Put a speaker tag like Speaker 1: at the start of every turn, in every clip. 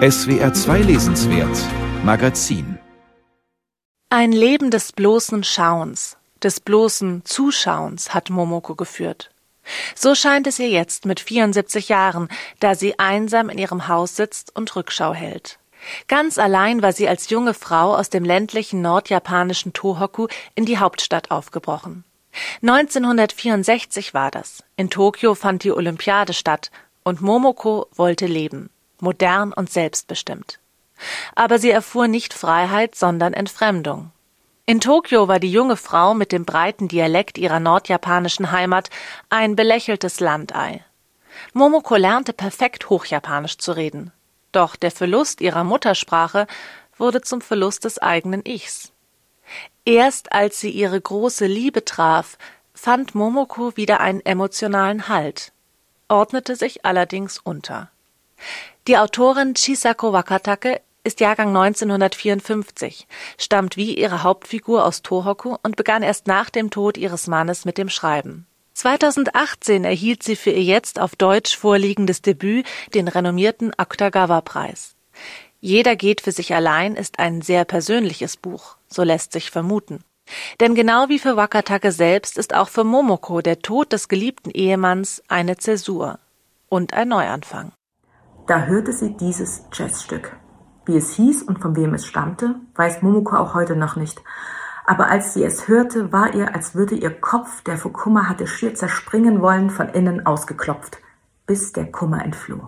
Speaker 1: SWR 2 Lesenswert Magazin.
Speaker 2: Ein Leben des bloßen Schauens, des bloßen Zuschauens hat Momoko geführt. So scheint es ihr jetzt mit 74 Jahren, da sie einsam in ihrem Haus sitzt und Rückschau hält. Ganz allein war sie als junge Frau aus dem ländlichen nordjapanischen Tohoku in die Hauptstadt aufgebrochen. 1964 war das. In Tokio fand die Olympiade statt und Momoko wollte leben, modern und selbstbestimmt. Aber sie erfuhr nicht Freiheit, sondern Entfremdung. In Tokio war die junge Frau mit dem breiten Dialekt ihrer nordjapanischen Heimat ein belächeltes Landei. Momoko lernte perfekt Hochjapanisch zu reden. Doch der Verlust ihrer Muttersprache wurde zum Verlust des eigenen Ichs. Erst als sie ihre große Liebe traf, fand Momoko wieder einen emotionalen Halt, ordnete sich allerdings unter. Die Autorin Chisako Wakatake ist Jahrgang 1954, stammt wie ihre Hauptfigur aus Tohoku und begann erst nach dem Tod ihres Mannes mit dem Schreiben. 2018 erhielt sie für ihr jetzt auf Deutsch vorliegendes Debüt den renommierten Akutagawa-Preis. Jeder geht für sich allein ist ein sehr persönliches Buch, so lässt sich vermuten. Denn genau wie für Wakatake selbst ist auch für Momoko der Tod des geliebten Ehemanns eine Zäsur und ein Neuanfang.
Speaker 3: Da hörte sie dieses Jazzstück. Wie es hieß und von wem es stammte, weiß Momoko auch heute noch nicht. Aber als sie es hörte, war ihr, als würde ihr Kopf, der vor Kummer hatte schier zerspringen wollen, von innen ausgeklopft, bis der Kummer entfloh.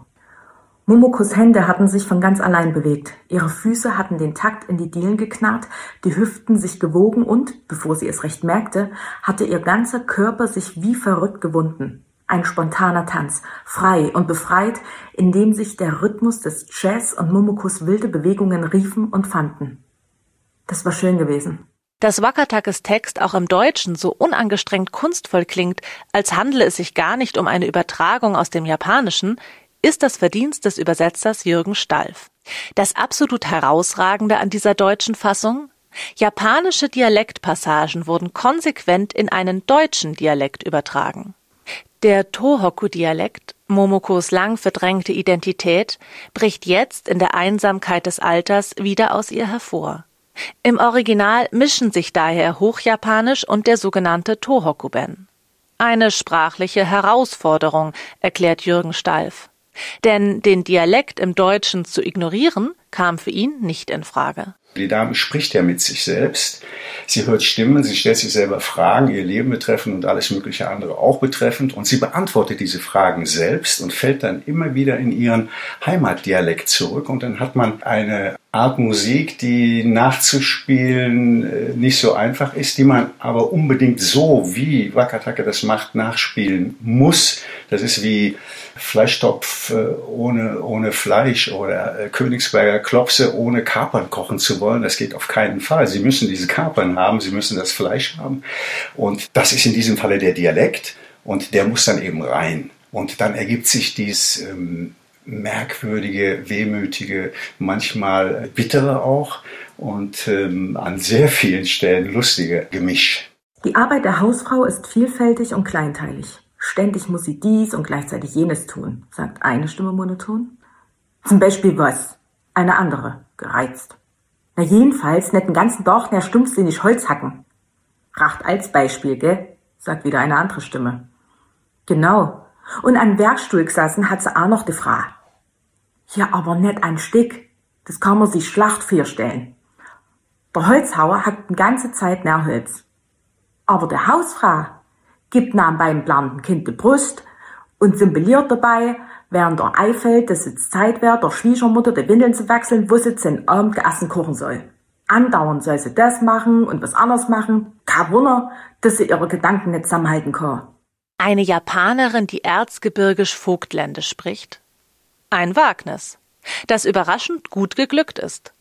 Speaker 3: Momokos Hände hatten sich von ganz allein bewegt. Ihre Füße hatten den Takt in die Dielen geknarrt, die Hüften sich gewogen und, bevor sie es recht merkte, hatte ihr ganzer Körper sich wie verrückt gewunden. Ein spontaner Tanz, frei und befreit, in dem sich der Rhythmus des Jazz und Momokos wilde Bewegungen riefen und fanden. Das war schön gewesen.
Speaker 2: Dass Wakatakes Text auch im Deutschen so unangestrengt kunstvoll klingt, als handle es sich gar nicht um eine Übertragung aus dem Japanischen, ist das Verdienst des Übersetzers Jürgen Stalf. Das absolut Herausragende an dieser deutschen Fassung? Japanische Dialektpassagen wurden konsequent in einen deutschen Dialekt übertragen. Der Tohoku-Dialekt, Momokos lang verdrängte Identität, bricht jetzt in der Einsamkeit des Alters wieder aus ihr hervor. Im Original mischen sich daher Hochjapanisch und der sogenannte Tohoku-ben. Eine sprachliche Herausforderung, erklärt Jürgen Stalf. Denn den Dialekt im Deutschen zu ignorieren, kam für ihn nicht in Frage.
Speaker 4: Die Dame spricht ja mit sich selbst. Sie hört Stimmen, sie stellt sich selber Fragen, ihr Leben betreffend und alles mögliche andere auch betreffend. Und sie beantwortet diese Fragen selbst und fällt dann immer wieder in ihren Heimatdialekt zurück. Und dann hat man eine Art Musik, die nachzuspielen nicht so einfach ist, die man aber unbedingt so, wie Wakatake das macht, nachspielen muss. Das ist wie Fleischtopf ohne Fleisch oder Königsberger Klopse ohne Kapern kochen zu wollen. Das geht auf keinen Fall. Sie müssen diese Kapern haben, Sie müssen das Fleisch haben. Und das ist in diesem Falle der Dialekt und der muss dann eben rein. Und dann ergibt sich dieses merkwürdige, wehmütige, manchmal bittere auch und an sehr vielen Stellen lustige Gemisch.
Speaker 3: Die Arbeit der Hausfrau ist vielfältig und kleinteilig. Ständig muss sie dies und gleichzeitig jenes tun, sagt eine Stimme monoton. Zum Beispiel was? Eine andere, gereizt. Na jedenfalls nicht den ganzen Tag mehr stumpfsinnig Holz hacken. Racht als Beispiel, gell? Sagt wieder eine andere Stimme. Genau. Und an Werkstuhl gesessen hat sie auch noch die Frau. Ja, aber nicht ein Stück. Das kann man sich schlacht vorstellen. Der Holzhauer hat die ganze Zeit Nährholz. Aber der Hausfrau gibt nam beim planten Kind die Brust und symboliert dabei, während er einfällt, dass es Zeit wäre, der Schwiegermutter die Windeln zu wechseln, wo sie zum Abend gegessen kochen soll. Andauernd soll sie das machen und was anderes machen. Kein Wunder, dass sie ihre Gedanken nicht zusammenhalten kann.
Speaker 2: Eine Japanerin, die erzgebirgisch-vogtländisch spricht? Ein Wagnis, das überraschend gut geglückt ist.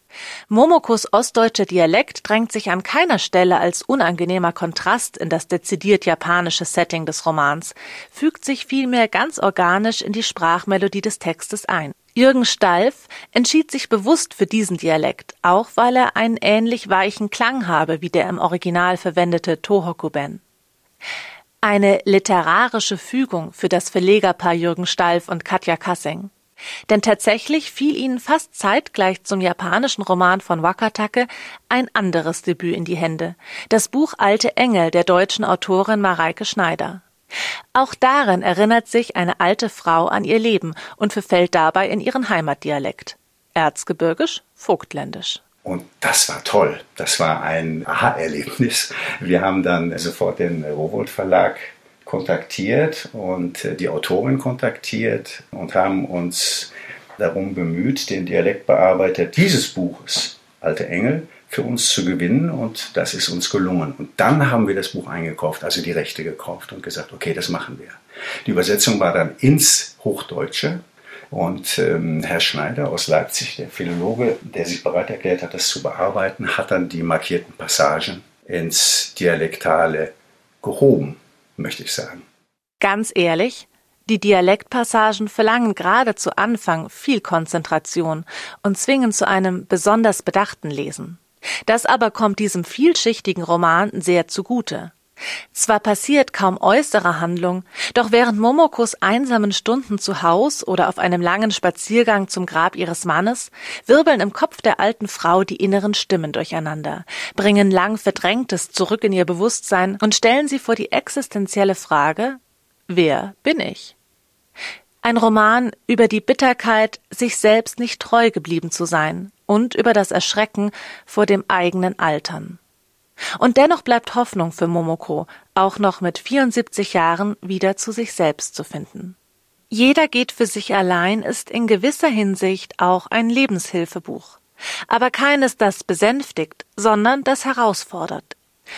Speaker 2: Momokos ostdeutscher Dialekt drängt sich an keiner Stelle als unangenehmer Kontrast in das dezidiert japanische Setting des Romans, fügt sich vielmehr ganz organisch in die Sprachmelodie des Textes ein. Jürgen Stalf entschied sich bewusst für diesen Dialekt, auch weil er einen ähnlich weichen Klang habe wie der im Original verwendete Tohoku-ben. Eine literarische Fügung für das Verlegerpaar Jürgen Stalf und Katja Kassing. Denn tatsächlich fiel ihnen fast zeitgleich zum japanischen Roman von Wakatake ein anderes Debüt in die Hände, das Buch Alte Engel der deutschen Autorin Mareike Schneider. Auch darin erinnert sich eine alte Frau an ihr Leben und verfällt dabei in ihren Heimatdialekt. Erzgebirgisch, Vogtländisch.
Speaker 4: Und das war toll. Das war ein Aha-Erlebnis. Wir haben dann sofort den Rowohlt Verlag kontaktiert und die Autorin kontaktiert und haben uns darum bemüht, den Dialektbearbeiter dieses Buches, Alte Engel, für uns zu gewinnen, und das ist uns gelungen. Und dann haben wir das Buch eingekauft, also die Rechte gekauft und gesagt, okay, das machen wir. Die Übersetzung war dann ins Hochdeutsche, und Herr Schneider aus Leipzig, der Philologe, der sich bereit erklärt hat, das zu bearbeiten, hat dann die markierten Passagen ins Dialektale gehoben, möchte ich sagen.
Speaker 2: Ganz ehrlich, die Dialektpassagen verlangen gerade zu Anfang viel Konzentration und zwingen zu einem besonders bedachten Lesen. Das aber kommt diesem vielschichtigen Roman sehr zugute. Zwar passiert kaum äußere Handlung, doch während Momokos einsamen Stunden zu Haus oder auf einem langen Spaziergang zum Grab ihres Mannes wirbeln im Kopf der alten Frau die inneren Stimmen durcheinander, bringen lang Verdrängtes zurück in ihr Bewusstsein und stellen sie vor die existenzielle Frage: Wer bin ich? Ein Roman über die Bitterkeit, sich selbst nicht treu geblieben zu sein, und über das Erschrecken vor dem eigenen Altern. Und dennoch bleibt Hoffnung für Momoko, auch noch mit 74 Jahren wieder zu sich selbst zu finden. Jeder geht für sich allein ist in gewisser Hinsicht auch ein Lebenshilfebuch. Aber keines, das besänftigt, sondern das herausfordert.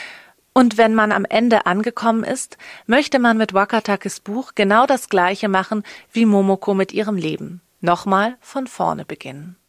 Speaker 2: Und wenn man am Ende angekommen ist, möchte man mit Wakatakes Buch genau das Gleiche machen wie Momoko mit ihrem Leben. Nochmal von vorne beginnen.